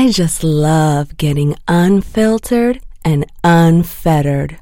I just love getting unfiltered and unfettered.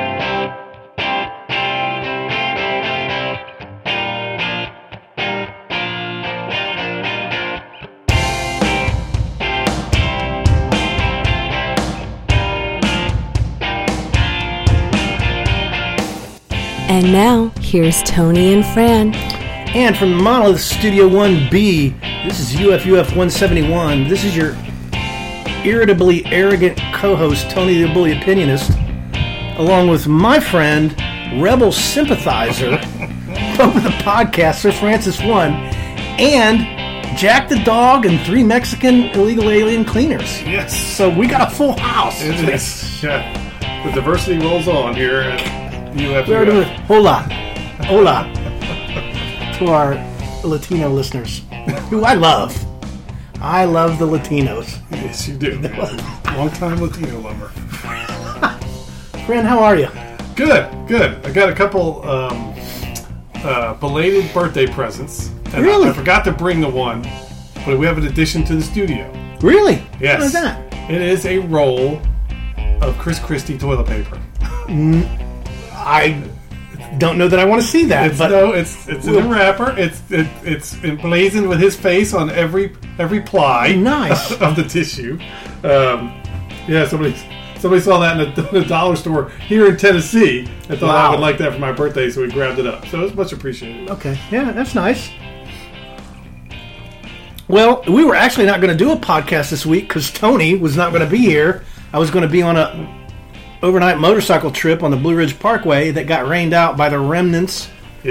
And now, here's Tony and Fran. And from the Monolith Studio 1B, this is UFUF 171. This is your irritably arrogant co-host, Tony the Bully Opinionist, along with my friend, Rebel Sympathizer, from the podcast, Sir Francis 1, and Jack the Dog and 3 Mexican illegal alien cleaners. Yes. So we got a full house. It is. Yeah. The diversity rolls on here at UFUF. Hola. To our Latino listeners, who I love. I love the Latinos. Yes, you do. Long-time Latino lover. Friend, how are you? Good. I got a couple belated birthday presents. And Really? I forgot to bring the one, but we have an addition to the studio. Really? Yes. What is that? It is a roll of Chris Christie toilet paper. I don't know that I want to see that. It's in a wrapper. It's emblazoned with his face on every ply. Nice. Of the tissue. Somebody saw that in the dollar store here in Tennessee and thought I would like that for my birthday, so we grabbed it up. So it was much appreciated. Okay. Yeah, that's nice. Well, we were actually not going to do a podcast this week because Tony was not going to be here. I was going to be on a overnight motorcycle trip on the Blue Ridge Parkway that got rained out by the remnants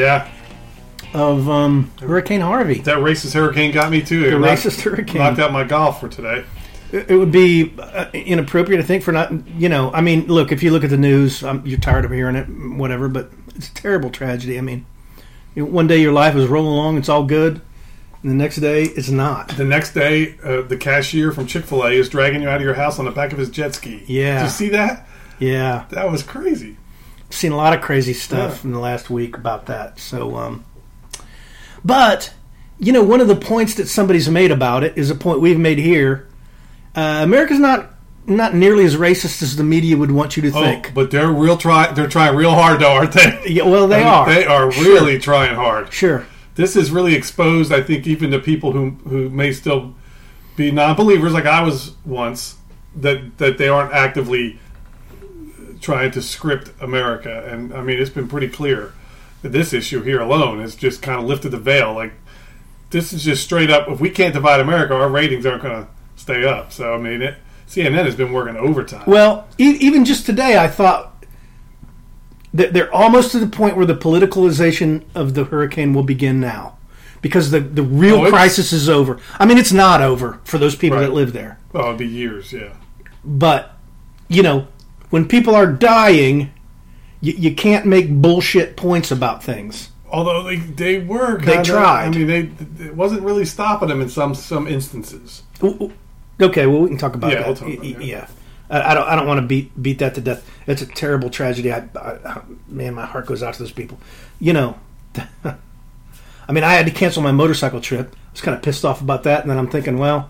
of Hurricane Harvey. That racist hurricane got me too. The racist hurricane knocked out my golf for today. It would be inappropriate, I think, for not, I mean, look, if you look at the news, you're tired of hearing it, whatever, but it's a terrible tragedy. I mean, one day your life is rolling along, it's all good, and the next day it's not. The next day, the cashier from Chick-fil-A is dragging you out of your house on the back of his jet ski. Yeah. Did you see that? Yeah. That was crazy. I've seen a lot of crazy stuff in the last week about that. So, but, one of the points that somebody's made about it is a point we've made here. America's not nearly as racist as the media would want you to think. But they're trying real hard, though, aren't they? Yeah, well, they are. They are really trying hard. Sure. This is really exposed, I think, even to people who may still be non-believers, like I was once, that they aren't actively trying to script America. And I mean, it's been pretty clear that this issue here alone has just kind of lifted the veil. Like, this is just straight up, if we can't divide America, our ratings aren't going to stay up. So I mean, CNN has been working overtime. Well, even just today, I thought that they're almost to the point where the politicalization of the hurricane will begin now, because the real crisis is over. I mean, it's not over for those people that live there. Oh, it'll be years, yeah. But when people are dying, you can't make bullshit points about things. Although they were they tried. I mean, it wasn't really stopping them in some instances. Okay, well, we can talk about that. We'll talk about that. Yeah. I don't want to beat that to death. It's a terrible tragedy. Man, my heart goes out to those people. I mean, I had to cancel my motorcycle trip. I was kind of pissed off about that, and then I'm thinking, well,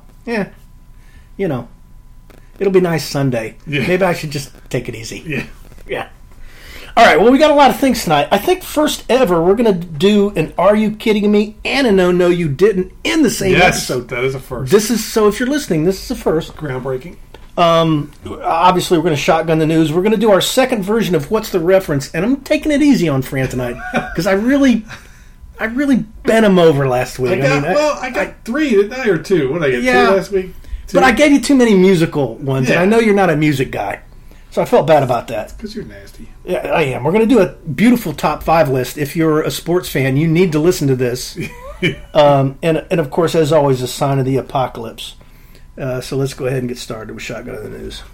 it'll be nice Sunday. Yeah. Maybe I should just take it easy. Yeah. All right, well, we got a lot of things tonight. I think first ever, we're going to do an Are You Kidding Me and a No, You Didn't in the same episode. That is a first. So if you're listening, this is a first. Groundbreaking. Obviously, we're going to shotgun the news. We're going to do our second version of What's the Reference, and I'm taking it easy on Fran tonight, because I really bent him over last week. I got 3, didn't I, or 2? What did I get, 2 last week? 2? But I gave you too many musical ones, and I know you're not a music guy. So I felt bad about that. Because you're nasty. Yeah, I am. We're going to do a beautiful top 5 list. If you're a sports fan, you need to listen to this. And of course, as always, a sign of the apocalypse. So let's go ahead and get started with Shotgun of the News.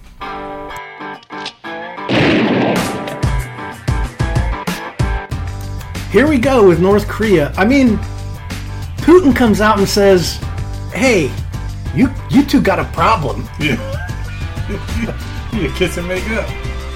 Here we go with North Korea. I mean, Putin comes out and says, hey, you two got a problem. Yeah. You kiss and make up.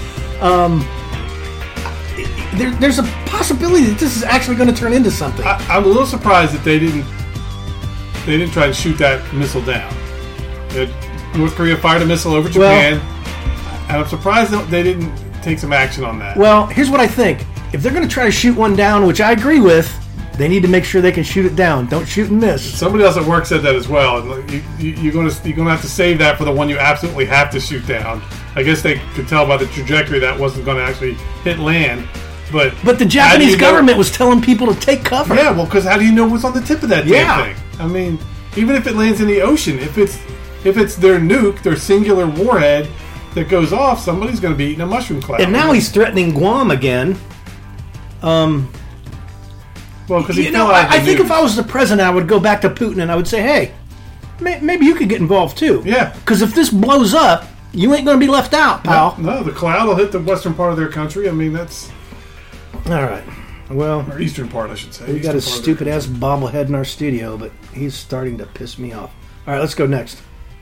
There's a possibility that this is actually going to turn into something. I'm a little surprised that they didn't try to shoot that missile down. North Korea fired a missile over Japan, and I'm surprised that they didn't take some action on that. Well, here's what I think. If they're going to try to shoot one down, which I agree with, they need to make sure they can shoot it down. Don't shoot and miss. Somebody else at work said that as well. And you're going to have to save that for the one you absolutely have to shoot down. I guess they could tell by the trajectory that wasn't going to actually hit land. But the Japanese government was telling people to take cover. Yeah, well, because how do you know what's on the tip of that damn thing? I mean, even if it lands in the ocean, if it's their nuke, their singular warhead that goes off, somebody's going to be eating a mushroom cloud. And now he's threatening Guam again. Well, because I think if I was the president, I would go back to Putin and I would say, hey, maybe you could get involved too. Yeah. Because if this blows up, you ain't going to be left out, pal. No, the cloud will hit the western part of their country. I mean, that's... All right. Well... Or eastern part, I should say. We got a stupid-ass bobblehead in our studio, but he's starting to piss me off. All right, let's go next.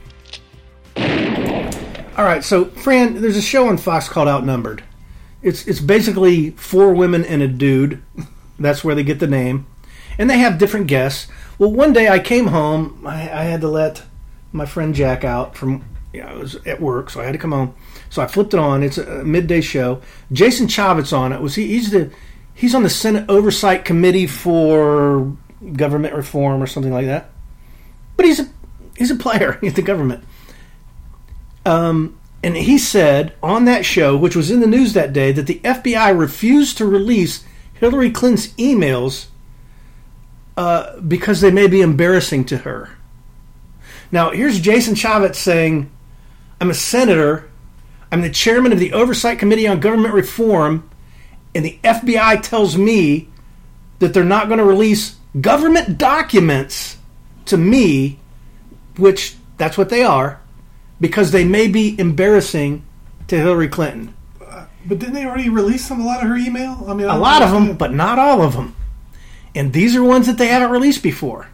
All right, so, Fran, there's a show on Fox called Outnumbered. It's basically 4 women and a dude. That's where they get the name. And they have different guests. Well, one day I came home. I had to let my friend Jack out from... I was at work, so I had to come home. So I flipped it on. It's a midday show. Jason Chavez on it. He's on the Senate Oversight Committee for Government Reform or something like that. But he's a player. He's the government. And he said on that show, which was in the news that day, that the FBI refused to release Hillary Clinton's emails because they may be embarrassing to her. Now, here's Jason Chavez saying, I'm a senator, I'm the chairman of the Oversight Committee on Government Reform, and the FBI tells me that they're not going to release government documents to me, which that's what they are, because they may be embarrassing to Hillary Clinton. But didn't they already release a lot of her email? I mean, a lot of them, but not all of them. And these are ones that they haven't released before.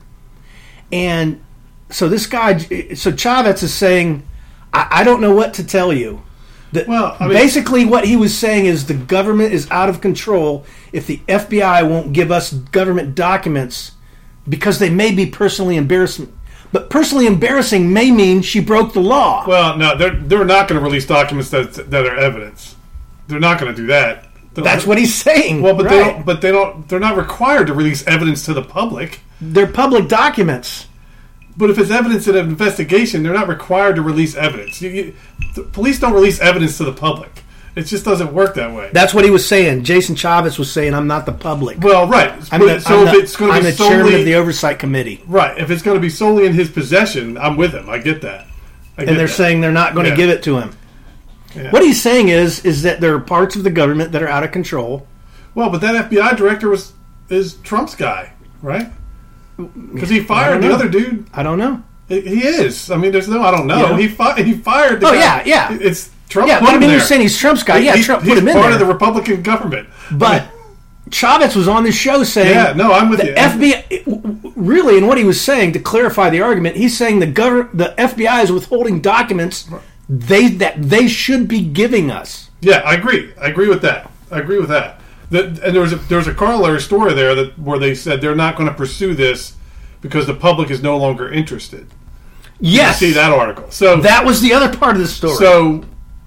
And so this guy, so Chavez is saying, I don't know what to tell you. Basically what he was saying is the government is out of control if the FBI won't give us government documents because they may be personally embarrassing. But personally embarrassing may mean she broke the law. Well, no, they're not going to release documents that are evidence. They're not going to do that. That's what he's saying. Well, but they're not required to release evidence to the public. They're public documents. But if it's evidence in an investigation, they're not required to release evidence. The police don't release evidence to the public. It just doesn't work that way. That's what he was saying. Jason Chavez was saying, I'm not the public. Well, right. I'm the chairman of the Oversight Committee. Right. If it's going to be solely in his possession, I'm with him. I get that. And they're saying they're not going to give it to him. Yeah. What he's saying is that there are parts of the government that are out of control. Well, but that FBI director is Trump's guy, right? Because he fired the other dude. I don't know. He is. I mean, there's no I don't know. Yeah. He fired the guy. Yeah. It's Trump. Yeah, but I mean, you're saying he's Trump's guy. Yeah, Trump put him in there. He's part of the Republican government. But Chavez was on this show saying... Yeah, no, I'm with you. FBI... Really, in what he was saying, to clarify the argument, he's saying the FBI is withholding documents that they should be giving us. Yeah, I agree. I agree with that. And there was a corollary story there where they said they're not going to pursue this because the public is no longer interested. Yes, you see that article. So that was the other part of the story. So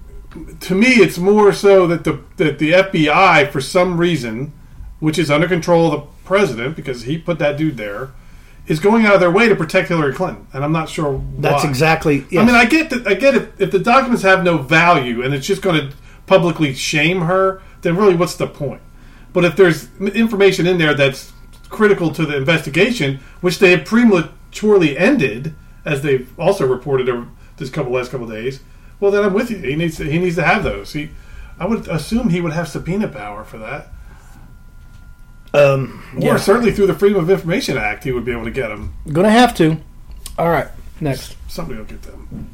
to me, it's more so that the FBI, for some reason, which is under control of the president because he put that dude there, is going out of their way to protect Hillary Clinton, and I'm not sure why. That's exactly. Yes. I mean, I get if the documents have no value and it's just going to publicly shame her, then really, what's the point? But if there's information in there that's critical to the investigation, which they have prematurely ended, as they've also reported over this last couple of days, well, then I'm with you. He needs to have those. I would assume he would have subpoena power for that. Or certainly through the Freedom of Information Act, he would be able to get them. Gonna have to. All right, next. Somebody will get them.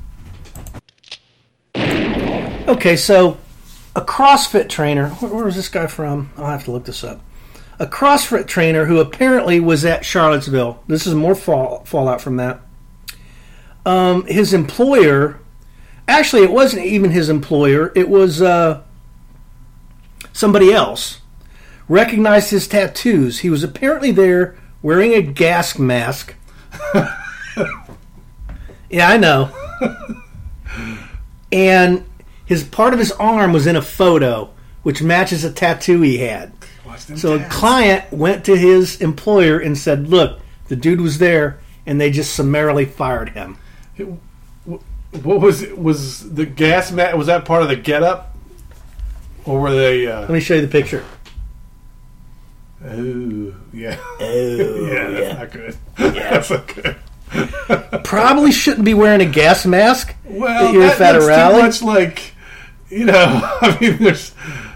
Okay, so a CrossFit trainer. Where was this guy from? I'll have to look this up. A CrossFit trainer who apparently was at Charlottesville. This is more fallout from that. His employer, actually it wasn't even his employer, it was somebody else, recognized his tattoos. He was apparently there wearing a gas mask. Yeah, I know. and his part of his arm was in a photo, which matches a tattoo he had. So a client went to his employer and said, "Look, the dude was there," and they just summarily fired him. What was the gas mask? Was that part of the get-up, or were they? Let me show you the picture. Oh yeah. Oh Yeah, that's not good. That's not good. Probably shouldn't be wearing a gas mask. Well, at your that looks rally. too much like, I mean, there's.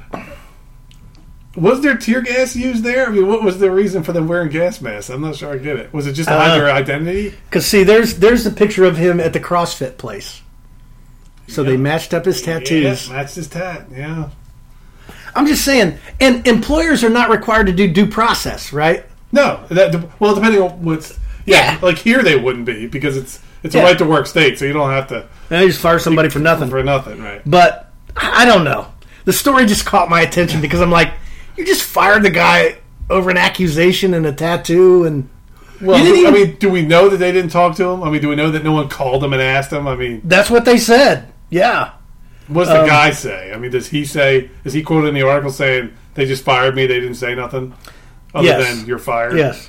Was there tear gas used there? I mean, what was the reason for them wearing gas masks? I'm not sure I get it. Was it just to hide their identity? Because, see, there's the picture of him at the CrossFit place. So they matched up his tattoos. Yeah, matched his tat, yeah. I'm just saying, and employers are not required to do due process, right? No. Well, depending on what's... Yeah, like here they wouldn't be, because it's a right-to-work state, so you don't have to... And they just fire somebody for nothing. For nothing, right. But, I don't know. The story just caught my attention because I'm like... You just fired the guy over an accusation and a tattoo, and well, I mean, do we know that they didn't talk to him? I mean, do we know that no one called him and asked him? I mean, that's what they said. Yeah. What does the guy say? I mean, does he say? Is he quoted in the article saying they just fired me? They didn't say nothing other than you're fired. Yes.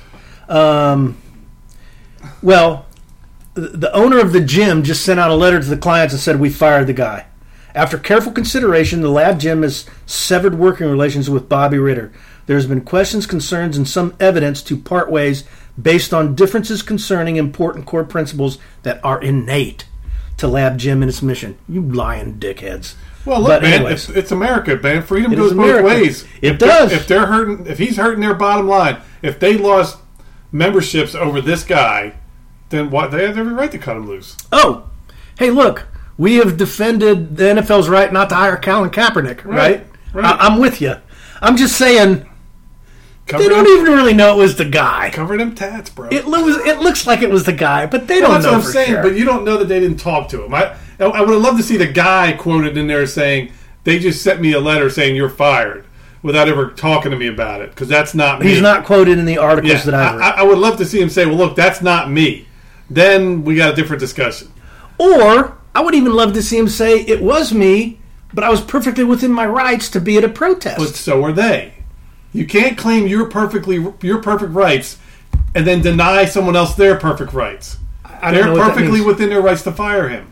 Well, the owner of the gym just sent out a letter to the clients and said we fired the guy. After careful consideration, the Lab Gym has severed working relations with Bobby Ritter. There has been questions, concerns, and some evidence to part ways based on differences concerning important core principles that are innate to Lab Gym and its mission. You lying dickheads. Well, look, man, it's America, man. Freedom goes both ways. It does. If they're hurting, if he's hurting their bottom line, if they lost memberships over this guy, then what? They have every right to cut him loose. Oh, hey, look. We have defended the NFL's right not to hire Colin Kaepernick, right? I'm with you. I'm just saying they don't even really know it was the guy. Cover them tats, bro. It looks like it was the guy, but they don't know. That's what I'm for saying. Sure. But you don't know that they didn't talk to him. I would have loved to see the guy quoted in there saying they just sent me a letter saying you're fired without ever talking to me about it, because that's not me. He's not quoted in the articles that I've read. I would love to see him say, well, look, that's not me. Then we got a different discussion. Or I would even love to see him say, it was me, but I was perfectly within my rights to be at a protest. But so are they. You can't claim your perfect rights and then deny someone else their perfect rights. They're perfectly within their rights to fire him.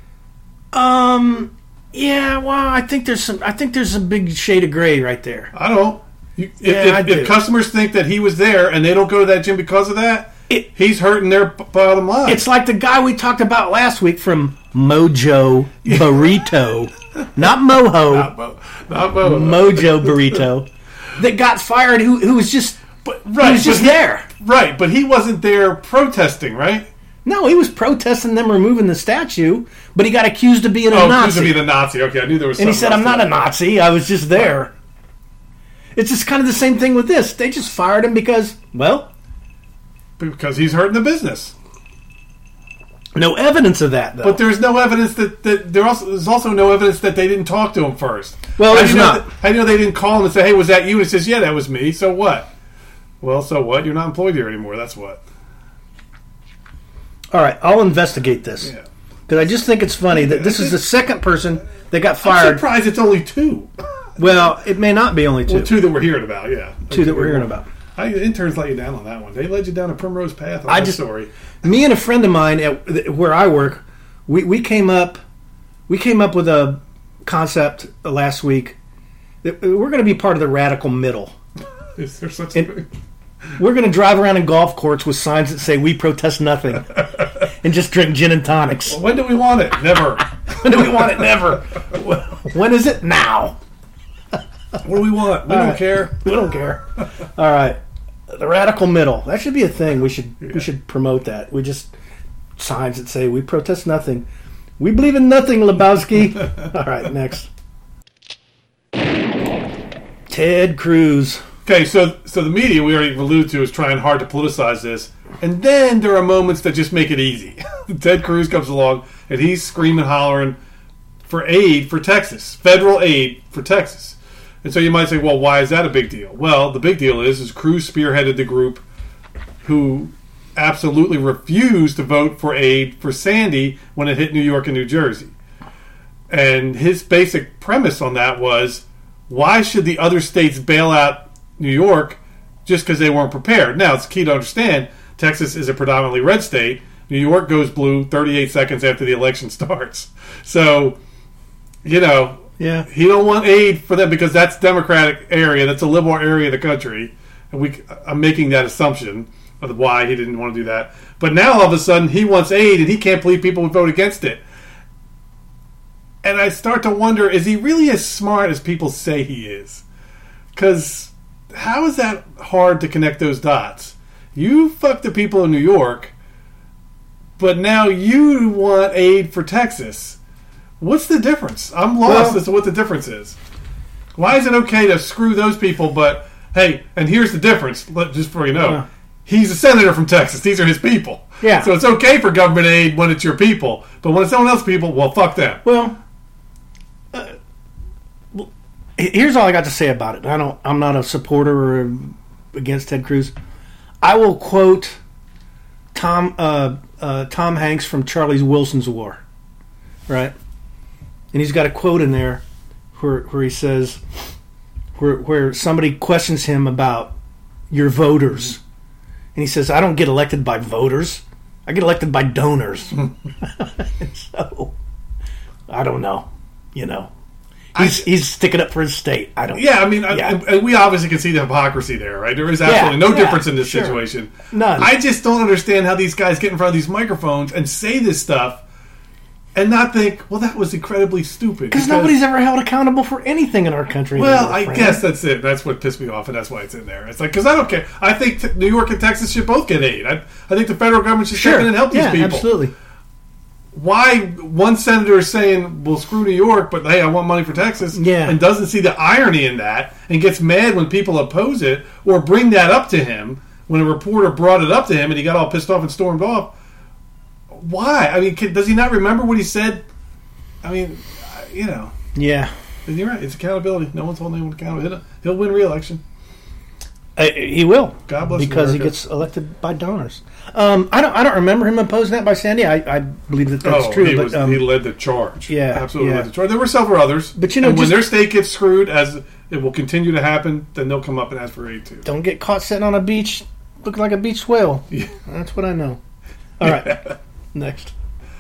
Yeah, well, I think there's a big shade of gray right there. I don't. If customers think that he was there and they don't go to that gym because of that, he's hurting their bottom line. It's like the guy we talked about last week from Mojo Burrito. Not Moho. Not Moho. Mojo Burrito. That got fired who was just there. Right, but he wasn't there protesting, right? No, he was protesting them removing the statue, but he got accused of being a Nazi. Accused of being a Nazi. Okay, I knew there was something. And he said, I'm not a Nazi, I was just there. It's just kind of the same thing with this. They just fired him because he's hurting the business. No evidence of that, though. But there's no evidence there's also no evidence that they didn't talk to him first. Well, there's not. I know they didn't call him and say, hey, was that you? And he says, yeah, that was me. So what? Well, so what? You're not employed here anymore. That's what. All right, I'll investigate this. Yeah. Because I just think it's funny that this is the second person that got fired. I'm surprised it's only two. Well, it may not be only two. Well, two that we're hearing about, yeah. Two that we're hearing about. Interns let you down on that one. They led you down a primrose path on that story. Me and a friend of mine at where I work, we came up with a concept last week that we're going to be part of the radical middle. Is there such a thing? We're going to drive around in golf courts with signs that say "We protest nothing," and just drink gin and tonics. Well, when do we want it? Never. When do we want it? Never. When is it? Now. What do we want? We don't care. We don't care. All right. The radical middle. That should be a thing. We should promote that. We just signs that say "We protest nothing." We believe in nothing, Lebowski. All right, next. Ted Cruz. Okay, so the media we already alluded to is trying hard to politicize this, and then there are moments that just make it easy. Ted Cruz comes along and he's screaming, hollering for aid for Texas, federal aid for Texas. And so you might say, well, why is that a big deal? Well, the big deal is Cruz spearheaded the group who absolutely refused to vote for aid for Sandy when it hit New York and New Jersey. And his basic premise on that was, why should the other states bail out New York just because they weren't prepared? Now, it's key to understand, Texas is a predominantly red state. New York goes blue 38 seconds after the election starts. So, you know, Yeah. he don't want aid for them because that's Democratic area. That's a liberal area of the country. And I'm making that assumption of why he didn't want to do that. But now, all of a sudden, he wants aid, and he can't believe people would vote against it. And I start to wonder, is he really as smart as people say he is? Because how is that hard to connect those dots? You fuck the people in New York, but now you want aid for Texas. What's the difference? I'm lost as to what the difference is. Why is it okay to screw those people, but, hey, and here's the difference, just for you know. He's a senator from Texas. These are his people. Yeah. So it's okay for government aid when it's your people. But when it's someone else's people, well, fuck them. Well, here's all I got to say about it. I'm not a supporter or against Ted Cruz. I will quote Tom Hanks from Charlie Wilson's War, right? And he's got a quote in there where he says, where somebody questions him about your voters, and he says, "I don't get elected by voters. I get elected by donors." So I don't know, you know. He's sticking up for his state. I don't. Yeah, I mean, and we obviously can see the hypocrisy there, right? There is absolutely no difference in this situation. None. I just don't understand how these guys get in front of these microphones and say this stuff and not think, well, that was incredibly stupid. Because nobody's ever held accountable for anything in our country. Well, I guess that's it. That's what pissed me off, and that's why it's in there. It's like, because I don't care. I think New York and Texas should both get aid. I think the federal government should step in and help these people. Absolutely. Why one senator is saying, well, screw New York, but hey, I want money for Texas, and doesn't see the irony in that, and gets mad when people oppose it, or bring that up to him, when a reporter brought it up to him and he got all pissed off and stormed off. Why? I mean, does he not remember what he said? I mean, you know. Yeah. And you're right. It's accountability. No one's holding anyone accountable. He'll win re-election. He will. God bless because America. He gets elected by donors. I don't remember him opposing that by Sandy. I believe that's true. He led the charge. Yeah, absolutely led the charge. There were several others, but you know, when their state gets screwed, as it will continue to happen, then they'll come up and ask for aid too. Don't get caught sitting on a beach looking like a beach whale. Yeah. That's what I know. All right, next.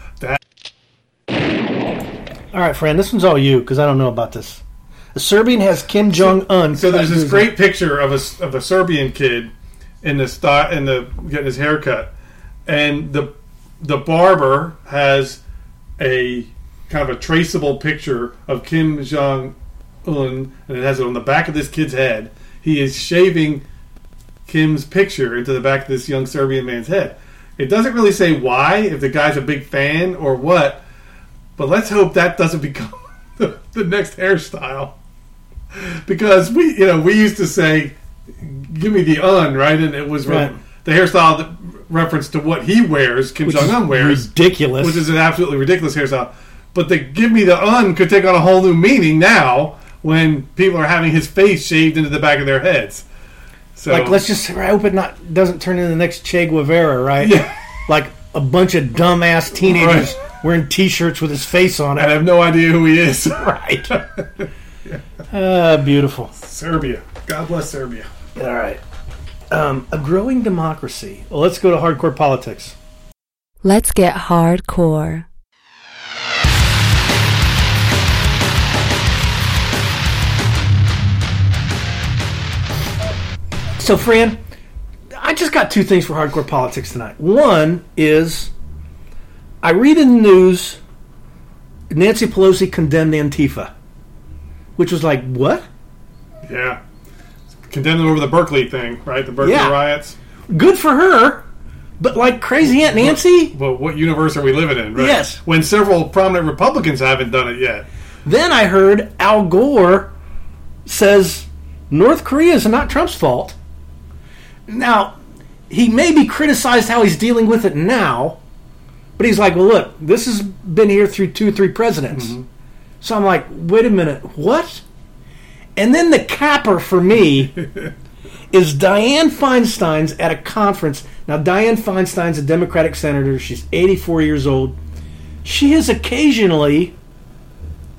All right, friend. This one's all you because I don't know about this. A Serbian has Kim Jong-un. So there's this great picture of a Serbian kid in the getting his hair cut, and the barber has a kind of a traceable picture of Kim Jong-un, and it has it on the back of this kid's head. He is shaving Kim's picture into the back of this young Serbian man's head. It doesn't really say why, if the guy's a big fan or what, but let's hope that doesn't become the next hairstyle. Because we used to say, "Give me the right?" And it was the hairstyle that reference to what he wears, Kim Jong-un wears, ridiculous, which is an absolutely ridiculous hairstyle. But the "Give me the could take on a whole new meaning now when people are having his face shaved into the back of their heads. So, like, let's just hope it doesn't turn into the next Che Guevara, right? Yeah. Like a bunch of dumbass teenagers wearing T-shirts with his face on it. I have no idea who he is. Right. Beautiful. Serbia. God bless Serbia. All right. A growing democracy. Well, let's go to hardcore politics. Let's get hardcore. So, Fran, I just got two things for hardcore politics tonight. One is I read in the news Nancy Pelosi condemned Antifa, which was like, what? Yeah. Condemned them over the Berkeley thing, right? The Berkeley riots. Good for her, but like crazy Aunt Nancy? Well, what universe are we living in, right? Yes. When several prominent Republicans haven't done it yet. Then I heard Al Gore says North Korea is not Trump's fault. Now, he may be criticized how he's dealing with it now, but he's like, well, look, this has been here through 2 or 3 presidents. Mm-hmm. So I'm like, wait a minute, what? And then the capper for me is Dianne Feinstein's at a conference. Now, Dianne Feinstein's a Democratic senator. She's 84 years old. She has occasionally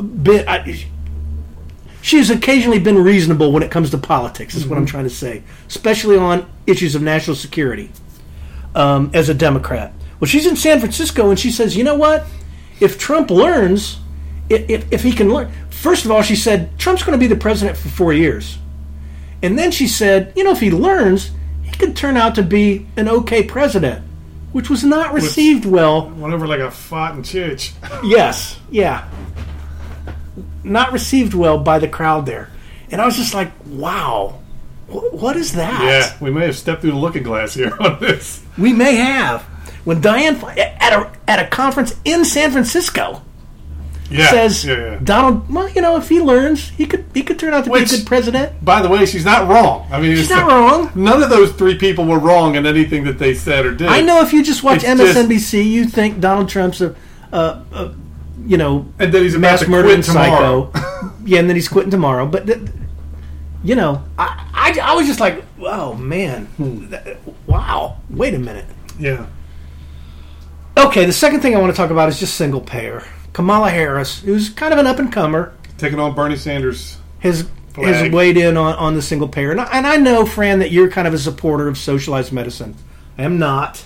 she's occasionally been reasonable when it comes to politics, is what I'm trying to say, especially on issues of national security as a Democrat. Well, she's in San Francisco, and she says, you know what? If Trump learns, if he can learn... First of all, she said, Trump's going to be the president for 4 years. And then she said, if he learns, he could turn out to be an okay president, which was not received well. Went over like a fart in church. Yes, yeah. Not received well by the crowd there. And I was just like, wow, what is that? Yeah, we may have stepped through the looking glass here on this. We may have. When Dianne, at a conference in San Francisco, says, Donald, well, if he learns, he could turn out to be a good president. By the way, she's not wrong. I mean, she's not wrong. None of those three people were wrong in anything that they said or did. I know if you just watch MSNBC, you think Donald Trump's a and then he's mass murdering psycho. Yeah, and then he's quitting tomorrow. But I was just like, oh man, wow. Wait a minute. Yeah. Okay, the second thing I want to talk about is just single payer. Kamala Harris, who's kind of an up-and-comer, taking on Bernie Sanders' has weighed in on the single payer. And I know, Fran, that you're kind of a supporter of socialized medicine. I am not.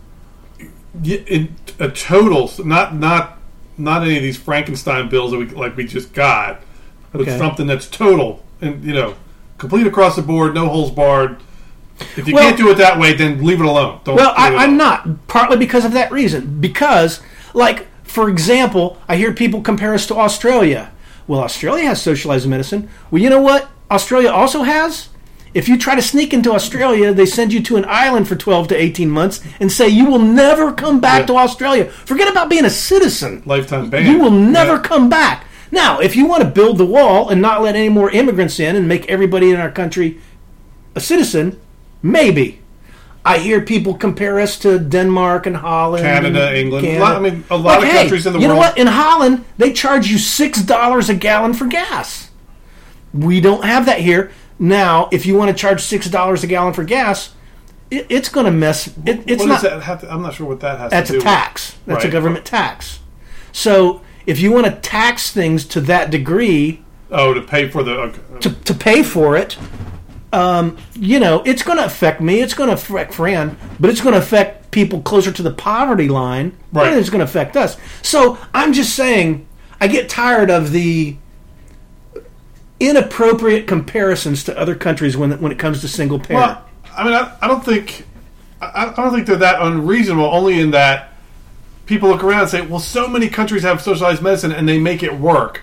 In a total, not any of these Frankenstein bills that we just got, but something that's total and complete across the board, no holes barred. If you can't do it that way, then leave it alone. I'm not, partly because of that reason. Because, for example, I hear people compare us to Australia. Well, Australia has socialized medicine. Well, you know what Australia also has? If you try to sneak into Australia, they send you to an island for 12 to 18 months and say you will never come back to Australia. Forget about being a citizen. Lifetime ban. You will never come back. Now, if you want to build the wall and not let any more immigrants in and make everybody in our country a citizen, maybe. I hear people compare us to Denmark and Holland. Canada, England. A lot of countries in the world. You know what? In Holland, they charge you $6 a gallon for gas. We don't have that here. Now, if you want to charge $6 a gallon for gas, it's going to mess... I'm not sure what that has to do with. That's a tax. That's a government tax. So, if you want to tax things to that degree... Oh, to pay for the... To pay for it... it's going to affect me. It's going to affect Fran, but it's going to affect people closer to the poverty line. Right. And it's going to affect us. So I'm just saying, I get tired of the inappropriate comparisons to other countries when it comes to single payer. Well, I don't think they're that unreasonable. Only in that people look around and say, "Well, so many countries have socialized medicine and they make it work."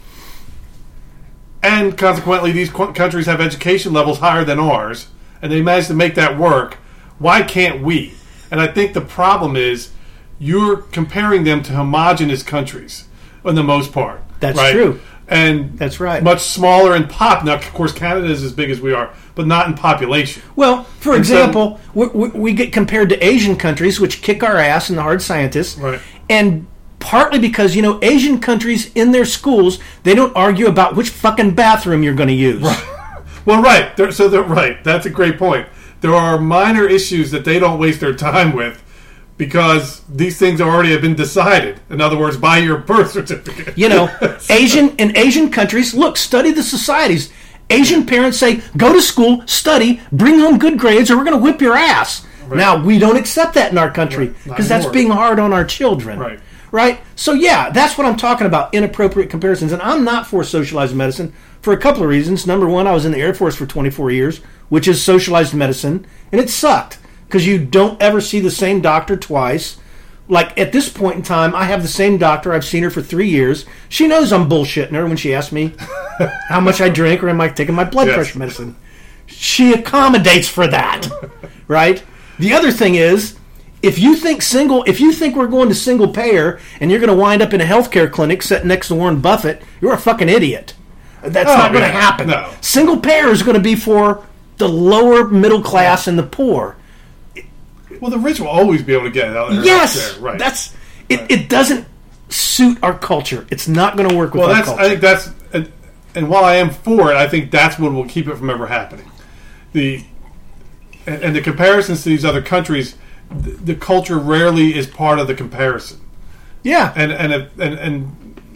And consequently, these countries have education levels higher than ours, and they managed to make that work. Why can't we? And I think the problem is you're comparing them to homogenous countries, for the most part. That's true. And that's right. Much smaller in pop. Now, of course, Canada is as big as we are, but not in population. Well, for example, we get compared to Asian countries, which kick our ass in the hard scientists. Right. And... partly because, Asian countries in their schools, they don't argue about which fucking bathroom you're going to use. Right. Well, right. They're right. That's a great point. There are minor issues that they don't waste their time with because these things already have been decided. In other words, by your birth certificate. Asian countries, look, study the societies. Asian parents say, go to school, study, bring home good grades, or we're going to whip your ass. Right. Now, we don't accept that in our country because that's being hard on our children. Right. Right? So, yeah, that's what I'm talking about, inappropriate comparisons. And I'm not for socialized medicine for a couple of reasons. Number one, I was in the Air Force for 24 years, which is socialized medicine, and it sucked because you don't ever see the same doctor twice. Like, at this point in time, I have the same doctor. I've seen her for 3 years. She knows I'm bullshitting her when she asks me how much I drink or am I taking my blood pressure medicine. She accommodates for that, right? The other thing is, if you think we're going to single payer and you're going to wind up in a healthcare clinic sitting next to Warren Buffett, you're a fucking idiot. That's not going to happen. No. Single payer is going to be for the lower middle class and the poor. Well, the rich will always be able to get out there. Yes, right. That's it. It doesn't suit our culture. It's not going to work with our culture. I think that's, and while I am for it, I think that's what will keep it from ever happening. The comparisons to these other countries. The culture rarely is part of the comparison. Yeah, and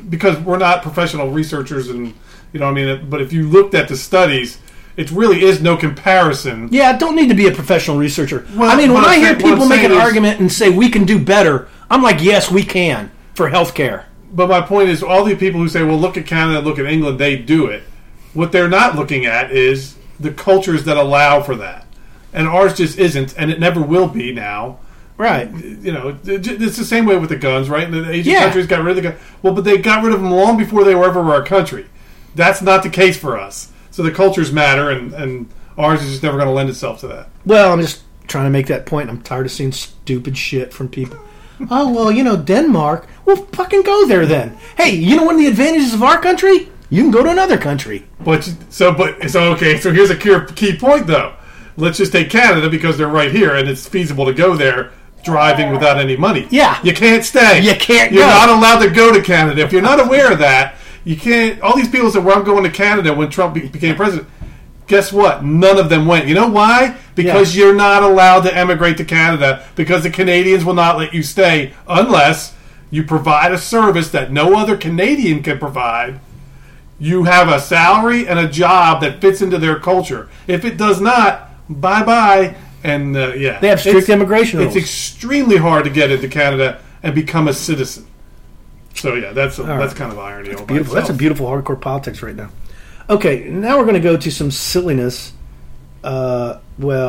because we're not professional researchers, and you know what I mean. But if you looked at the studies, it really is no comparison. Yeah, don't need to be a professional researcher. Well, I mean, when I hear what people I'm make an saying is- argument and say we can do better, I'm like, yes, we can for healthcare. But my point is, all the people who say, well, look at Canada, look at England, they do it. What they're not looking at is the cultures that allow for that. And ours just isn't, and it never will be now. Right. You know, it's the same way with the guns, right? The Asian Yeah. countries got rid of the guns. Well, but they got rid of them long before they were ever our country. That's not the case for us. So the cultures matter, and ours is just never going to lend itself to that. Well, I'm just trying to make that point. I'm tired of seeing stupid shit from people. Oh, well, you know, Denmark. Well, fucking go there then. Hey, you know one of the advantages of our country? You can go to another country. So here's a key point, though. Let's just take Canada because they're right here, and it's feasible to go there driving without any money. Yeah. You can't stay. You can't You're go. not allowed to go to Canada. If you're not aware of that, you can't. All these people said, well, I'm going to Canada when Trump became president. Guess what? None of them went. You know why? Because you're not allowed to emigrate to Canada because the Canadians will not let you stay unless you provide a service that no other Canadian can provide. You have a salary and a job that fits into their culture. If it does not, bye-bye. And, They have strict immigration rules. It's extremely hard to get into Canada and become a citizen. So, yeah, that's right. kind of irony. All by Beautiful. That's a itself. beautiful hardcore politics right now. Okay, now we're going to go to some silliness. Are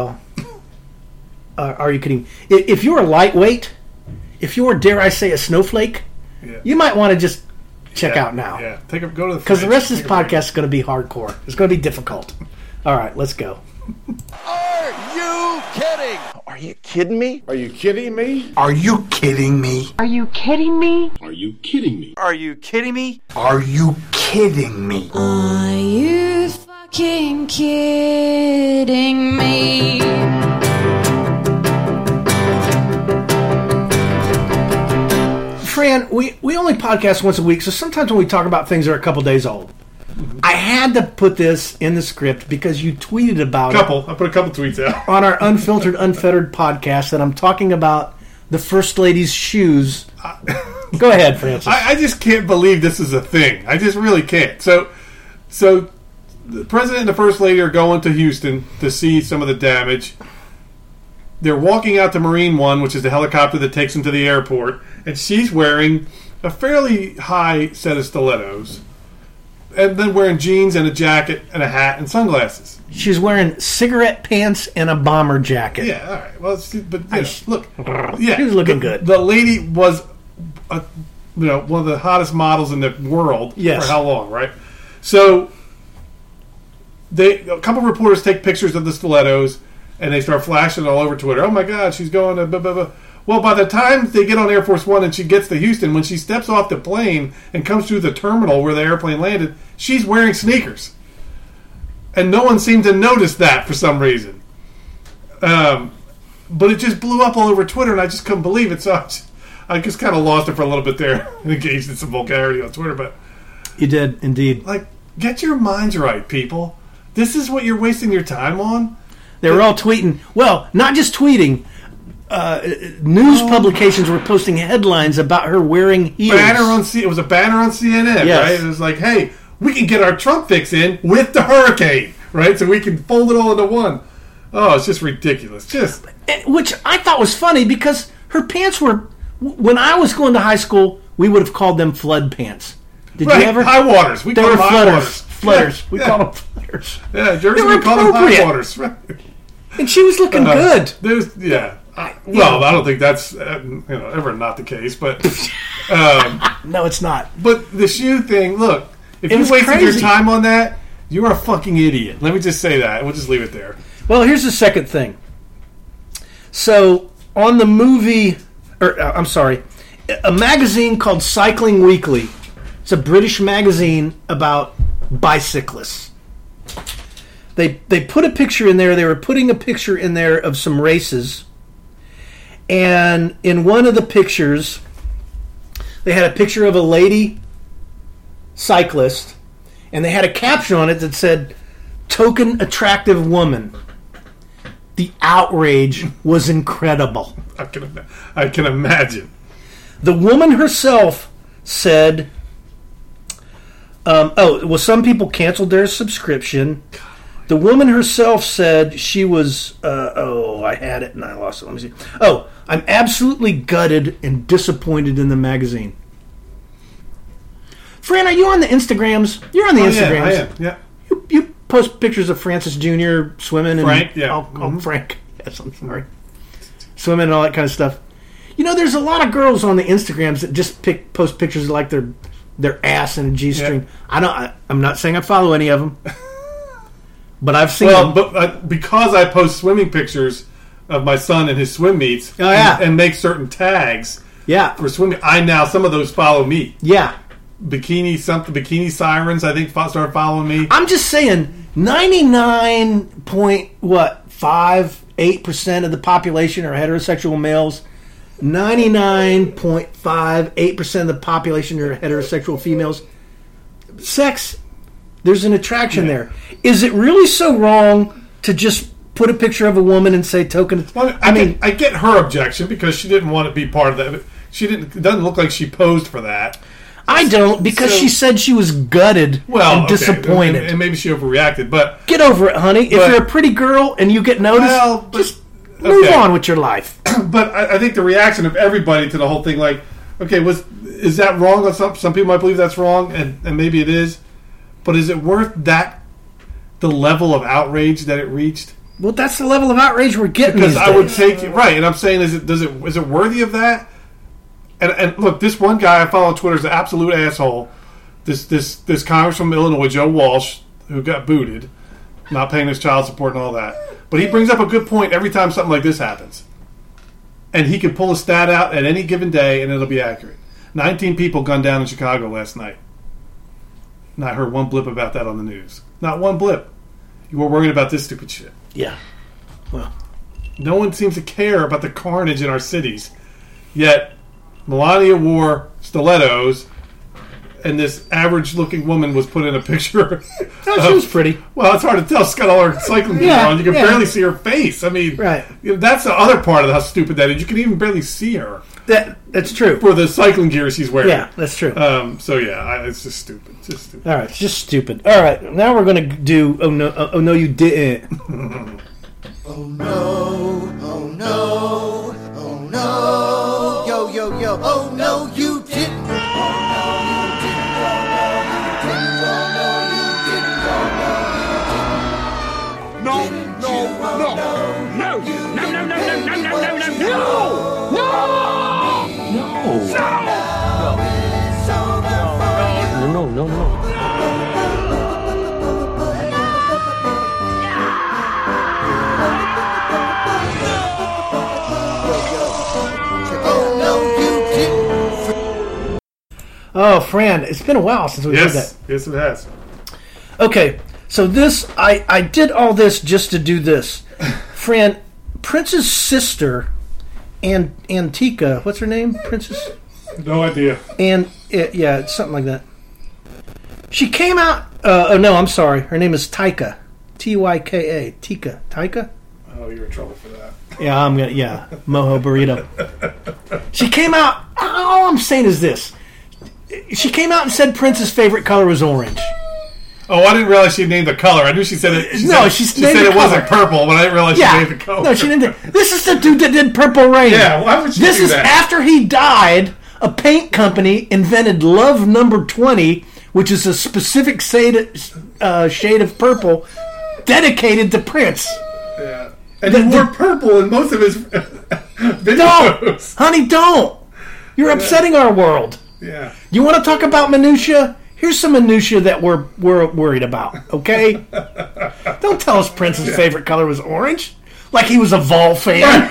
you kidding? If you're a lightweight, if you're, dare I say, a snowflake, you might want to just check out now. Yeah, go to the Because the fridge. rest of this podcast is going to be hardcore. It's going to be difficult. All right, let's go. Are you kidding? Are you kidding me? Are you kidding me? Are you kidding me? Are you kidding me? Are you kidding me? Are you kidding me? Are you kidding me? Are you fucking kidding me? Fran, we only podcast once a week, so sometimes when we talk about things that are a couple days old, I had to put this in the script because you tweeted about it I put a couple tweets out. on our Unfiltered, Unfettered podcast that I'm talking about the First Lady's shoes. Go ahead, Francis. I just can't believe this is a thing. I just really can't. So the president and the first lady are going to Houston to see some of the damage. They're walking out to Marine One, which is the helicopter that takes them to the airport, and she's wearing a fairly high set of stilettos, and then wearing jeans and a jacket and a hat and sunglasses. She's wearing cigarette pants and a bomber jacket. Yeah, all right. Well, look, yeah, She was looking good. The lady was, one of the hottest models in the world Yes. for how long, right? So, a couple reporters take pictures of the stilettos, and they start flashing it all over Twitter. Oh my God, she's going to blah, blah, blah. Well, by the time they get on Air Force One and she gets to Houston, when she steps off the plane and comes through the terminal where the airplane landed, she's wearing sneakers. And no one seemed to notice that for some reason. But it just blew up all over Twitter, and I just couldn't believe it. So I just kind of lost it for a little bit there and engaged in some vulgarity on Twitter. But, You did, indeed. like, get your minds right, people. This is what you're wasting your time on? They were all tweeting. Well, not just tweeting. News publications were posting headlines about her wearing heels. It was a banner on CNN, Yes. right? It was like, hey, we can get our Trump fix in with the hurricane, right? So we can fold it all into one. Oh, it's just ridiculous. Which I thought was funny because her pants were... When I was going to high school, we would have called them flood pants. Did right, you ever? high waters. We They call were them high flutters. waters. Flutters. We Yeah. call them flutters. Yeah, Jersey, They were we call them high appropriate. waters. Right. And she was looking good. Yeah. I don't think that's ever not the case, but No, it's not. but the shoe thing. Look, if It you was wasted your crazy. time on that, you're a fucking idiot. Let me just say that. We'll just leave it there. Well, here's the second thing. So, on the movie... I'm sorry. A magazine called Cycling Weekly. It's a British magazine about bicyclists. They put a picture in there. They were putting a picture in there of some races. And in one of the pictures, they had a picture of a lady cyclist. And they had a caption on it that said, "Token attractive woman." The outrage was incredible. I can imagine. The woman herself said, Some people canceled their subscription. The woman herself said she was, I had it and I lost it. Let me see. Oh, I'm absolutely gutted and disappointed in the magazine. Fran, are you on the Instagrams? You're on the Instagrams. I am, yeah. You post pictures of Francis Jr. swimming and... Frank, yeah. Frank. Yes, I'm sorry. Swimming and all that kind of stuff. You know, there's a lot of girls on the Instagrams that just post pictures of like their ass and a G-string. Yeah. I'm not saying I follow any of them. But I've seen them. But because I post swimming pictures of my son and his swim meets and make certain tags for swimming, some of those follow me. Yeah. Bikini Sirens, I think, started following me. I'm just saying, 99.58% of the population are heterosexual males. 99.58% of the population are heterosexual females. Sex, there's an attraction there. Is it really so wrong to just put a picture of a woman and say token? Well, I get her objection because she didn't want to be part of that. It doesn't look like she posed for that. I don't, because she said she was gutted and disappointed. And maybe she overreacted, but... Get over it, honey. If you're a pretty girl and you get noticed, just move on with your life. But I think the reaction of everybody to the whole thing, like, is that wrong? Some people might believe that's wrong, and maybe it is. But is it worth the level of outrage that it reached? Well, that's the level of outrage we're getting. Because I would take right, and I'm saying, is it worthy of that? And look, this one guy I follow on Twitter is an absolute asshole. This Congressman from Illinois, Joe Walsh, who got booted, not paying his child support and all that. But he brings up a good point every time something like this happens. And he can pull a stat out at any given day, and it'll be accurate. 19 people gunned down in Chicago last night. And I heard one blip about that on the news. Not one blip. You were worried about this stupid shit. Yeah. Well, no one seems to care about the carnage in our cities. Yet... Melania wore stilettos, and this average-looking woman was put in a picture. She was pretty. Well, it's hard to tell. She's got all her cycling gear on. You can barely see her face. I mean, that's the other part of how stupid that is. You can even barely see her. That's true. For the cycling gear she's wearing. Yeah, that's true. It's just stupid. All right, it's just stupid. All right, now we're going to do Oh No, You Didn't. Oh, no, oh, no, oh, no. Yo, oh no, you didn't. Oh no, you didn't. Oh no, you didn't. Oh no, you didn't. No. Oh, Fran, it's been a while since we did that. Yes, it has. Okay, so I did all this just to do this. Fran, Prince's sister, Antika, what's her name? Princess? No idea. It's something like that. She came out, I'm sorry. Her name is Tyka. Tyka. Tyka? Oh, you're in trouble for that. Yeah, Mojo Burrito. She came out, all I'm saying is this. She came out and said Prince's favorite color was orange. Oh, I didn't realize she named the color. I knew she said it. She said it wasn't purple, but I didn't realize she named the color. No, she named it. This is the dude that did Purple Rain. Yeah, why would she do that? This is after he died. A paint company invented Love Number 20, which is a specific shade of purple dedicated to Prince. Yeah, and he wore purple in most of his videos. Don't, honey, don't. You're upsetting our world. Yeah. You want to talk about minutia? Here's some minutia that we're worried about, okay? Don't tell us Prince's favorite color was orange. Like he was a Vol fan.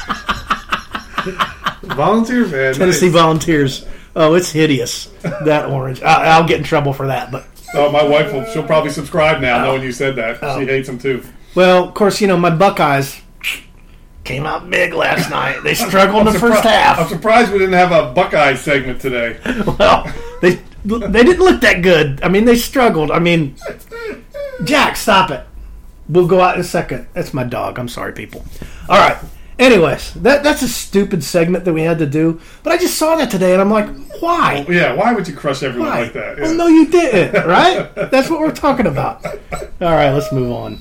Volunteer fan. Tennessee Volunteers. Oh, it's hideous, that orange. I'll get in trouble for that. But my wife she'll probably subscribe now knowing you said that. She hates them too. Well, of course, my Buckeyes came out big last night. They struggled in the first half. I'm surprised we didn't have a Buckeye segment today. Well, they didn't look that good. I mean, they struggled. I mean, Jack, stop it. We'll go out in a second. That's my dog. I'm sorry, people. All right. Anyways, that's a stupid segment that we had to do. But I just saw that today, and I'm like, why? Yeah, why would you crush everyone Why? like that? Yeah. Well, no, you didn't, right? That's what we're talking about. All right, let's move on.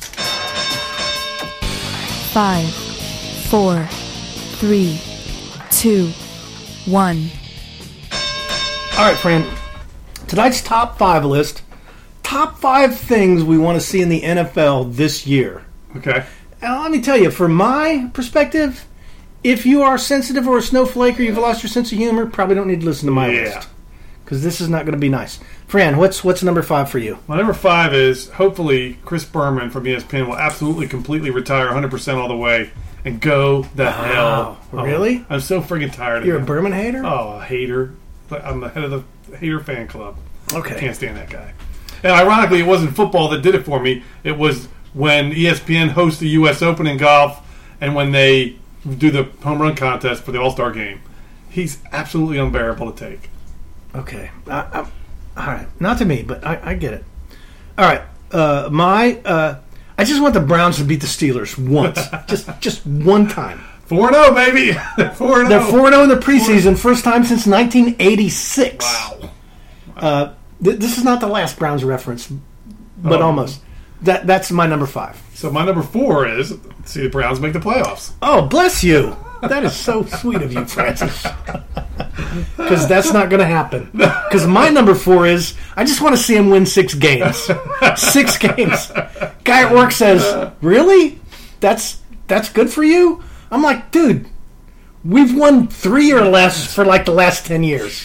5, 4, 3, 2, 1. All right, Fran. Tonight's top 5 list. Top 5 things we want to see in the NFL this year. Okay. And let me tell you, from my perspective, if you are sensitive or a snowflake or you've lost your sense of humor, probably don't need to listen to my list. Because this is not going to be nice. Fran, what's number 5 for you? My number 5 is, hopefully, Chris Berman from ESPN will absolutely, completely retire 100% all the way and go the hell. Really? I'm so friggin' tired of You're him. a Berman hater? Oh, a hater. I'm the head of the hater fan club. Okay. Can't stand that guy. And ironically, it wasn't football that did it for me. It was when ESPN hosts the U.S. Open in golf and when they do the home run contest for the All-Star game. He's absolutely unbearable to take. Okay. All right. Not to me, but I get it. All right. I just want the Browns to beat the Steelers once. just one time. 4-0, baby. 4-0. They're 4-0 in the preseason. First time since 1986. Wow. This is not the last Browns reference, but almost. That's my number 5. So my number 4 is see the Browns make the playoffs. Oh, bless you. That is so sweet of you, Francis. Because that's not going to happen. Because my number 4 is I just want to see him win 6 games. 6 games. Guy at work says, really? That's good for you? I'm like, dude, we've won 3 or less for like the last 10 years.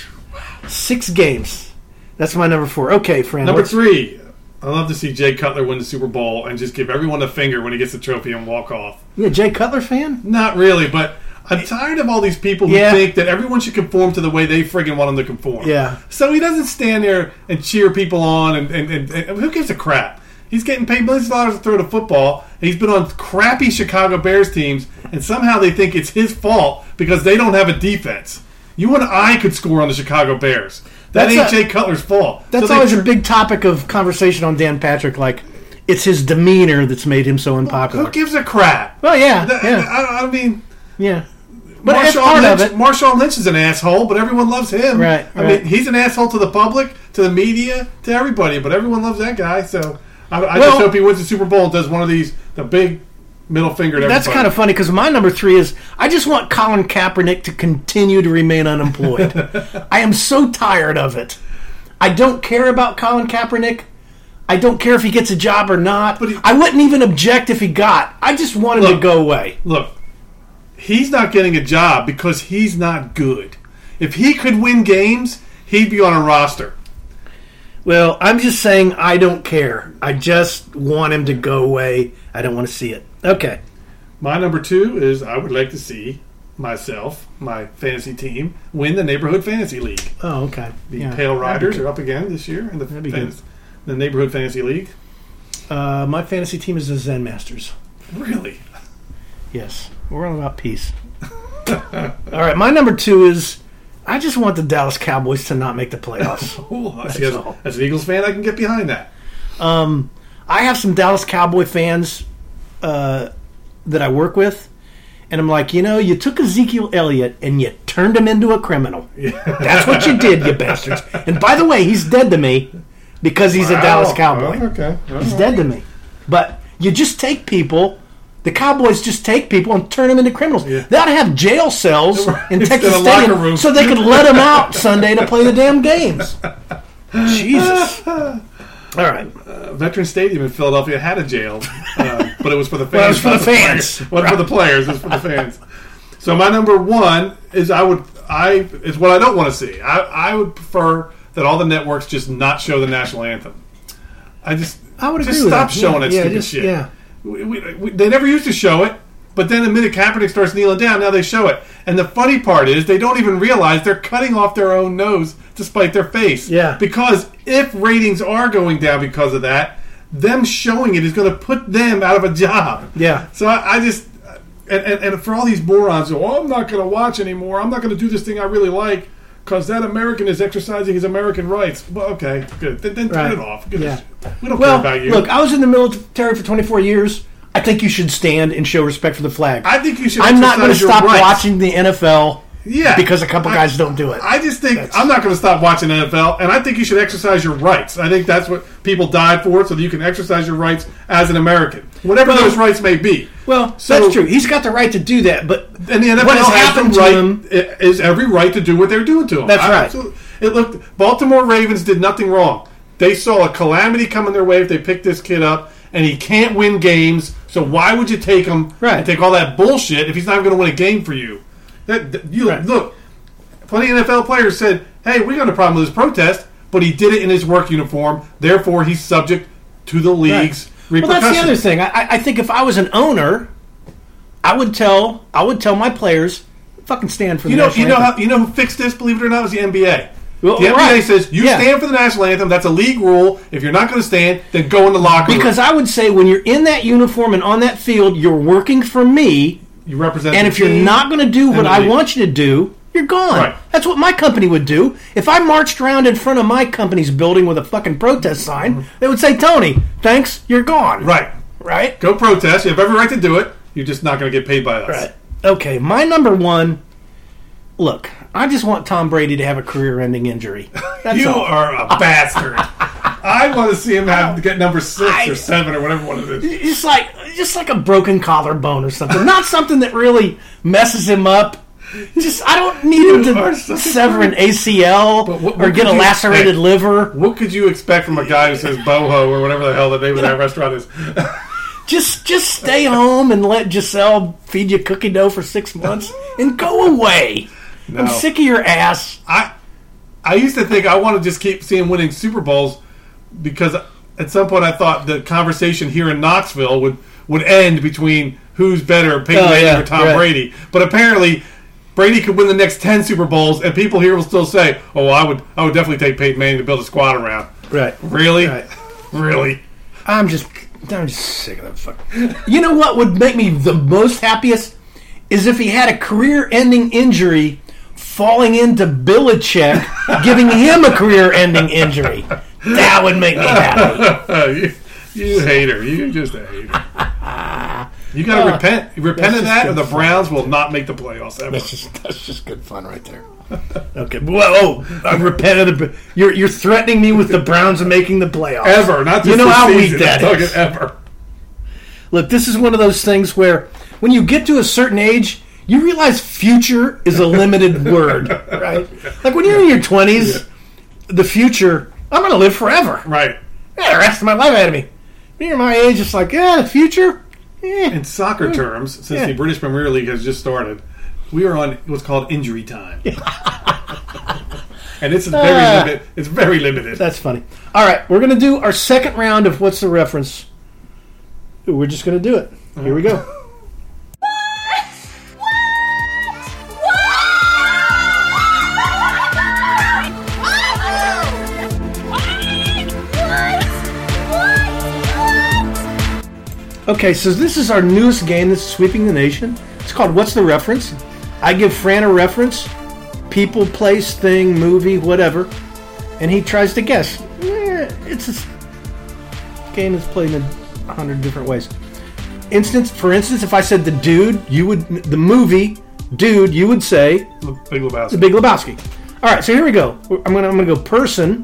6 games. That's my number 4. Okay, Fran. Number 3. I love to see Jay Cutler win the Super Bowl and just give everyone a finger when he gets the trophy and walk off. You a Jay Cutler fan? Not really, but I'm tired of all these people who think that everyone should conform to the way they friggin' want them to conform. Yeah. So he doesn't stand there and cheer people on, and who gives a crap? He's getting paid millions of dollars to throw the football. He's been on crappy Chicago Bears teams, and somehow they think it's his fault because they don't have a defense. You and I could score on the Chicago Bears. That ain't Jay Cutler's fault. That's always a big topic of conversation on Dan Patrick. Like, it's his demeanor that's made him so unpopular. Who gives a crap? Well, yeah. I mean... Yeah. But it's part of it. Marshawn Lynch is an asshole, but everyone loves him. Right. I mean, he's an asshole to the public, to the media, to everybody, but everyone loves that guy. So I just hope he wins the Super Bowl and does one of these, the big middle finger to everybody. That's kind of funny because my number 3 is I just want Colin Kaepernick to continue to remain unemployed. I am so tired of it. I don't care about Colin Kaepernick. I don't care if he gets a job or not. But I wouldn't even object if he got. I just want him to go away. Look, he's not getting a job because he's not good. If he could win games, he'd be on a roster. Well, I'm just saying I don't care. I just want him to go away. I don't want to see it. Okay. My number 2 is I would like to see myself, my fantasy team, win the Neighborhood Fantasy League. Oh, okay. The Pale Riders are up again this year in the Neighborhood Fantasy League. My fantasy team is the Zen Masters. Really? Yes. We're all about peace. All right, my number 2 is I just want the Dallas Cowboys to not make the playoffs. As an Eagles fan, I can get behind that. I have some Dallas Cowboy fans that I work with, and I'm like, you took Ezekiel Elliott and you turned him into a criminal. That's what you did, you bastards. And by the way, he's dead to me because he's a Dallas Cowboy. Okay. He's dead to me. But you just take people... The Cowboys just take people and turn them into criminals. Yeah. They ought to have jail cells in Texas Stadium so they could let them out Sunday to play the damn games. Jesus. All right. Veteran Stadium in Philadelphia had a jail, but it was for the fans. Well, it was for the fans. It wasn't for the players. It was for the fans. So my number 1 is is what I don't want to see. I would prefer that all the networks just not show the national anthem. I would agree with that. Showing that stupid shit. Yeah. They never used to show it, but then the minute Kaepernick starts kneeling down, now they show it. And the funny part is they don't even realize they're cutting off their own nose to spite their face. Yeah. Because if ratings are going down because of that, them showing it is going to put them out of a job. Yeah. So I just... And for all these morons, I'm not going to watch anymore. I'm not going to do this thing I really like because that American is exercising his American rights. Well, okay, good. Then turn it off. We don't care about you. Look, I was in the military for 24 years. I think you should stand and show respect for the flag. I think you should. I'm not going to exercise your stop rights. watching the NFL because a couple guys don't do it. I just think I'm not going to stop watching NFL, and I think you should exercise your rights. I think that's what people died for, so that you can exercise your rights as an American, whatever those rights may be. Well, that's true. He's got the right to do that, but and the NFL what has happened to him is every right to do what they're doing to him. That's right. It looked. Baltimore Ravens did nothing wrong. They saw a calamity coming their way if they picked this kid up, and he can't win games. So why would you take him and take all that bullshit if he's not even going to win a game for you? Look, plenty of NFL players said, "Hey, we got a problem with this protest," but he did it in his work uniform. Therefore, he's subject to the league's repercussions. Well, that's the other thing. I think if I was an owner, I would tell my players, "Fucking stand for the national anthem." You know who fixed this? Believe it or not, was the NBA. Well, the NBA says you stand for the national anthem. That's a league rule. If you're not going to stand, then go in the locker room. Because I would say when you're in that uniform and on that field, you're working for me. You represent. And if you're not going to do what I want you to do, you're gone. Right. That's what my company would do. If I marched around in front of my company's building with a fucking protest sign, they would say, "Tony, thanks, you're gone." Right? Go protest. You have every right to do it. You're just not going to get paid by us. Right. Okay, my number one. Look, I just want Tom Brady to have a career-ending injury. That's You all. are a bastard. I want to see him get number 6 or 7 or whatever one it is. Just like a broken collarbone or something. Not something that really messes him up. I don't need him to sever an ACL or get a lacerated liver. What could you expect from a guy who says boho or whatever the hell the name of that restaurant is? Just stay home and let Giselle feed you cookie dough for 6 months and go away. No. I'm sick of your ass. I used to think I want to just keep seeing winning Super Bowls because at some point I thought the conversation here in Knoxville would end between who's better, Peyton Manning or Tom Brady. But apparently Brady could win the next 10 Super Bowls, and people here will still say, "Oh, well, I would definitely take Peyton Manning to build a squad around." Right? Really? Right. Really? I'm just sick of that fuck. You know what would make me the most happiest is if he had a career-ending injury, falling into Belichick, giving him a career-ending injury. That would make me happy. You hater. You're just a hater. You got to repent. Repent of that, or the Browns will not make the playoffs ever. That's just good fun right there. Okay. Well, I repent of the. You're threatening me with the Browns making the playoffs. Ever. Not just you know this how season. weak that is. Ever. Look, this is one of those things where when you get to a certain age, you realize future is a limited word, right? Like when you're in your 20s, the future, I'm going to live forever. Right. Yeah, the rest of my life ahead of me. When you're my age, it's like, the future. In soccer terms, since the British Premier League has just started, we are on what's called injury time. And it's very limited. It's very limited. That's funny. All right, we're going to do our second round of What's the Reference. We're just going to do it. Here we go. Okay, so this is our newest game that's sweeping the nation. It's called What's the Reference? I give Fran a reference, people, place, thing, movie, whatever, and he tries to guess. It's a game that's played in 100 different ways. For instance, if I said the movie, Dude, you would say Big Lebowski. The Big Lebowski. All right, so here we go. I'm gonna go person.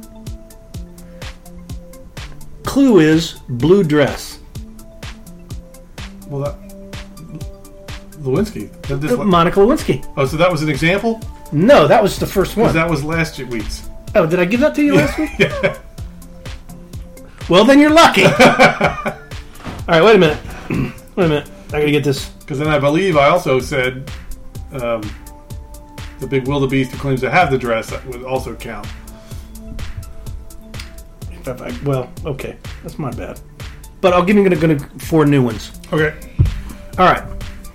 Clue is blue dress. Well, Lewinsky. Monica Lewinsky. Oh, so that was an example? No, that was the first one. That was last week's. Oh, did I give that to you last week? Yeah. Well, then you're lucky. All right, wait a minute. I gotta get this. Because then I believe I also said the big wildebeest who claims to have the dress that would also count. Well, okay, that's my bad. But I'll give you 4 new ones. Okay. All right.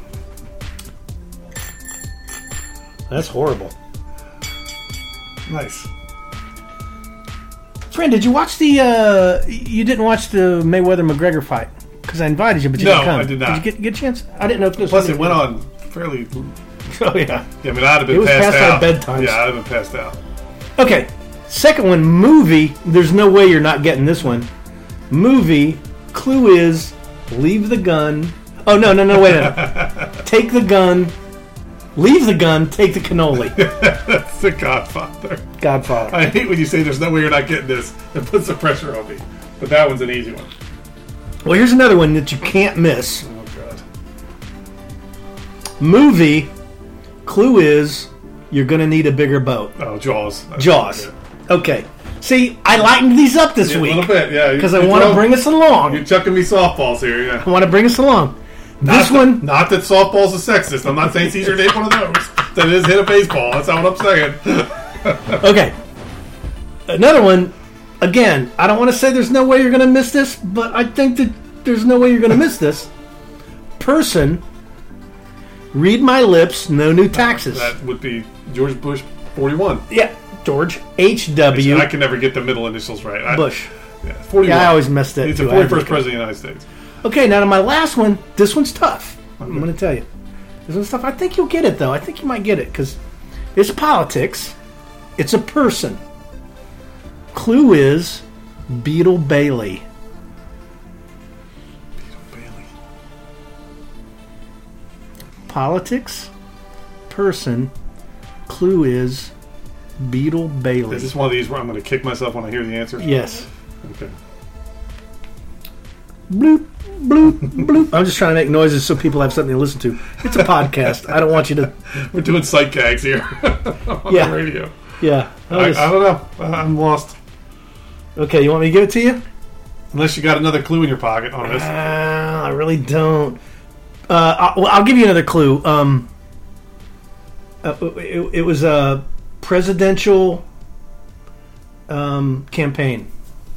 That's horrible. Nice. Friend, did you watch the? You didn't watch the Mayweather-McGregor fight because I invited you, but you didn't come. No, I did not. Did you get a chance? I didn't know if this. Plus, it went on fairly. Oh yeah. Yeah, I mean, I'd have been it was passed out. Our bedtimes. Yeah, I'd have been passed out. Okay, second one, movie. There's no way you're not getting this one. Movie. Clue is leave the gun. Oh, no, wait a minute. Take the gun, leave the gun, take the cannoli. That's the Godfather. Godfather. I hate when you say there's no way you're not getting this. It puts the pressure on me. But that one's an easy one. Well, here's another one that you can't miss. Oh, God. Movie, clue is, you're going to need a bigger boat. Oh, Jaws. That's Jaws. good. Okay. See, I lightened these up this Yeah, week. a little bit, yeah. Because I want to bring us along. You're chucking me softballs here, yeah. I want to bring us along. This one... Not that softball's a sexist. I'm not saying Caesar ain't one of those. That is hit a baseball. That's not what I'm saying. Okay. Another one, again, I don't want to say there's no way you're going to miss this, but I think that there's no way you're going to miss this. Person, read my lips, no new taxes. That would be George Bush 41. Yeah, George H.W. I can never get the middle initials right. Bush. Yeah, 41. Yeah, I always messed that He's too. the 41st president of the United States. Okay, now to my last one. This one's tough. Okay. I'm going to tell you. This one's tough. I think you'll get it, though. I think you might get it, because it's politics. It's a person. Clue is Beetle Bailey. Beetle Bailey. Politics, person, clue is Beetle Bailey. Is this one of these where I'm going to kick myself when I hear the answer? Yes. Okay. Bloop, bloop, bloop. I'm just trying to make noises so people have something to listen to. It's a podcast. I don't want you to... We're doing sight gags here on the radio. Yeah. I don't know. I'm lost. Okay, you want me to give it to you? Unless you got another clue in your pocket on this. I really don't. I'll give you another clue. It was a presidential campaign.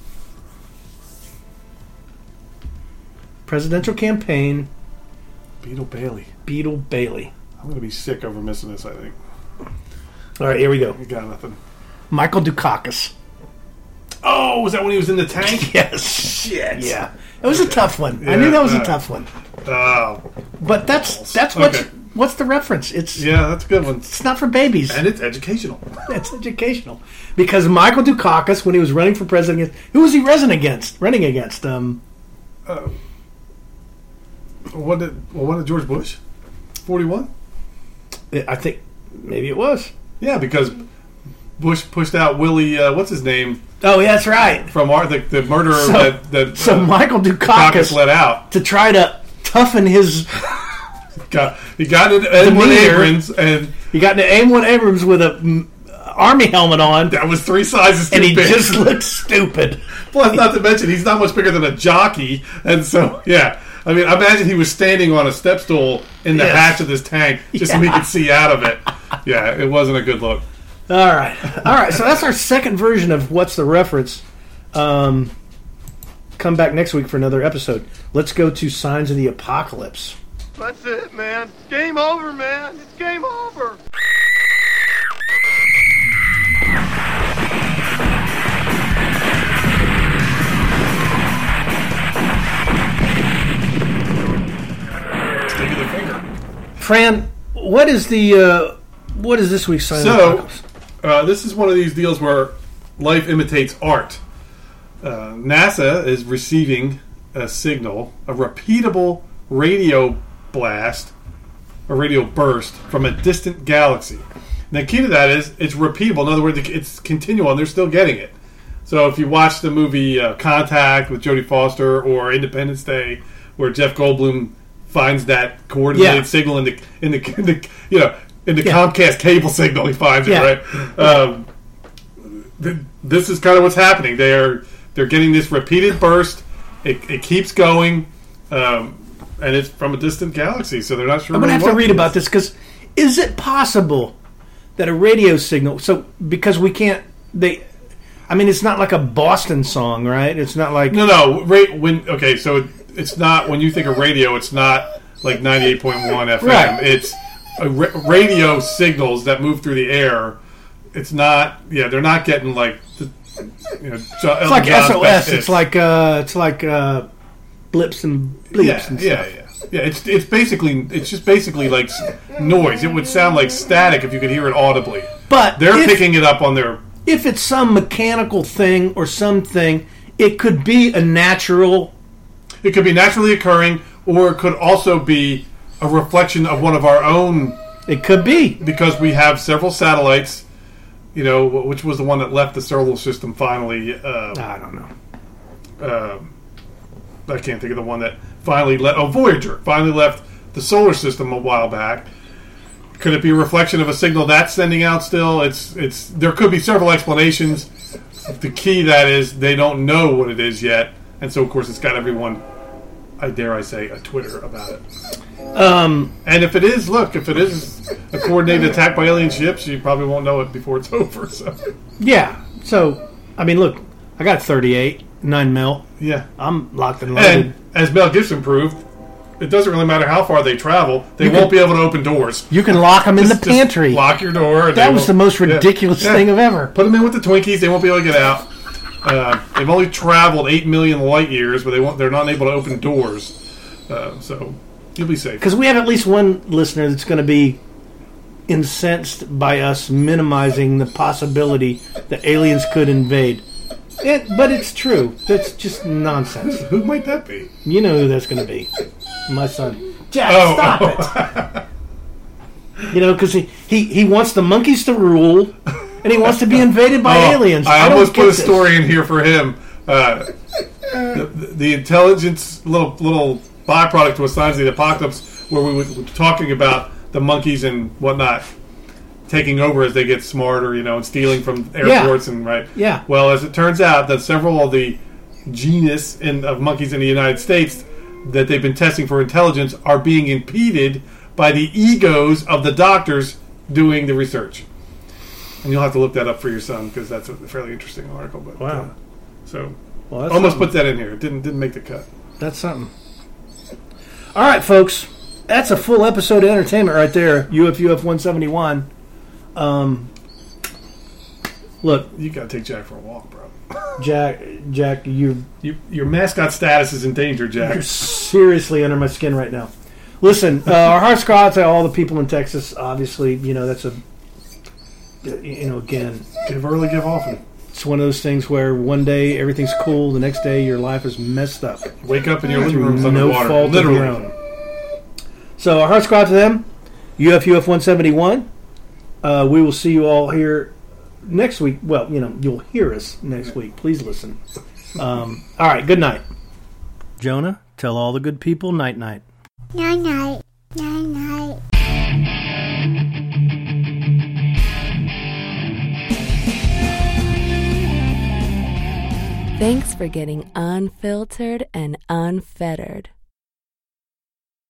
Presidential campaign. Beetle Bailey. Beetle Bailey. I'm going to be sick over missing this, I think. All right, here we go. You got nothing. Michael Dukakis. Oh, was that when he was in the tank? Yes. Shit. Yeah. It was a tough one. Yeah, I knew that was a tough one. Oh. But that's what's the reference? It's that's a good one. It's not for babies. And it's educational. It's educational. Because Michael Dukakis, when he was running for president, who was he running against? Wasn't it George Bush? 41? I think maybe it was. Yeah, because Bush pushed out Willie, what's his name? Oh, yeah, that's right. From the murderer that Michael Dukakis let out. To try to toughen his... he got into M1 Abrams, and... He got into M1 Abrams with a army helmet on. That was 3 sizes too big. And he just looked stupid. Plus, not to mention, he's not much bigger than a jockey, and so, yeah. I mean, I imagine he was standing on a step stool in the hatch of this tank just so he could see out of it. Yeah, it wasn't a good look. All right. So that's our second version of What's the Reference. Come back next week for another episode. Let's go to Signs of the Apocalypse. That's it, man. Game over, man. It's game over. Fran, what is this week's Sign of the Apocalypse? This is one of these deals where life imitates art. NASA is receiving a signal, a repeatable radio blast, a radio burst from a distant galaxy. And the key to that is it's repeatable. In other words, it's continual, and they're still getting it. So if you watch the movie Contact with Jodie Foster or Independence Day, where Jeff Goldblum finds that coordinated signal in the Comcast cable signal, he finds it, right? This is kind of what's happening. They're getting this repeated burst. It keeps going, and it's from a distant galaxy, so they're not sure. I'm going to have to read about this, because is it possible that a radio signal... So, because we can't... it's not like a Boston song, right? It's not like... No. So it's not... When you think of radio, it's not like 98.1 FM. Right. It's radio signals that move through the air. It's not... Yeah, they're not getting like... it's like SOS. It's like blips and bleeps and stuff. Yeah, it's just basically like noise. It would sound like static if you could hear it audibly. But they're picking it up on their... If it's some mechanical thing or something, it could be a natural It could be naturally occurring, or it could also be a reflection of one of our own. It could be. Because we have several satellites, which was the one that left the solar system finally. I don't know. I can't think of the one that finally Voyager finally left the solar system a while back. Could it be a reflection of a signal that's sending out still? There could be several explanations. The key that is they don't know what it is yet, and so of course it's got everyone, I dare I say, a Twitter about it. And if it is a coordinated attack by alien ships, you probably won't know it before it's over. So yeah. So I mean, look, I got 38 9mm. Yeah, I'm locked and loaded. And as Mel Gibson proved, it doesn't really matter how far they travel; they won't be able to open doors. You can lock them in the pantry. Just lock your door. That was the most ridiculous thing of ever. Put them in with the Twinkies; they won't be able to get out. They've only traveled 8 million light years, but they're not able to open doors. So you'll be safe. Because we have at least one listener that's going to be incensed by us minimizing the possibility that aliens could invade. But it's true. That's just nonsense. Who might that be? You know who that's going to be. My son. Jack, stop it. Because he wants the monkeys to rule, and he wants to be invaded by aliens. I almost put a story in here for him. The intelligence little byproduct to a Signs of the Apocalypse, where we were talking about the monkeys and whatnot taking over as they get smarter, and stealing from airports and right. Yeah. Well, as it turns out, that several of the genus of monkeys in the United States that they've been testing for intelligence are being impeded by the egos of the doctors doing the research. And you'll have to look that up for your son, because that's a fairly interesting article. But wow. Almost put that in here. It didn't make the cut. That's something. All right, folks. That's a full episode of entertainment right there. UFUF 171. Look, you gotta take Jack for a walk, bro. Jack, your mascot status is in danger, Jack. You're seriously under my skin right now. Listen, our hearts go out to all the people in Texas. Obviously, that's again, give early, give often. It's one of those things where one day everything's cool, the next day your life is messed up. Wake up in your living room no underwater. fault of your own. So our hearts go out to them. UFUF 171. We will see you all here next week. Well, you'll hear us next week. Please listen. All right, good night. Jonah, tell all the good people night-night. Night-night. Night-night. Thanks for getting unfiltered and unfettered.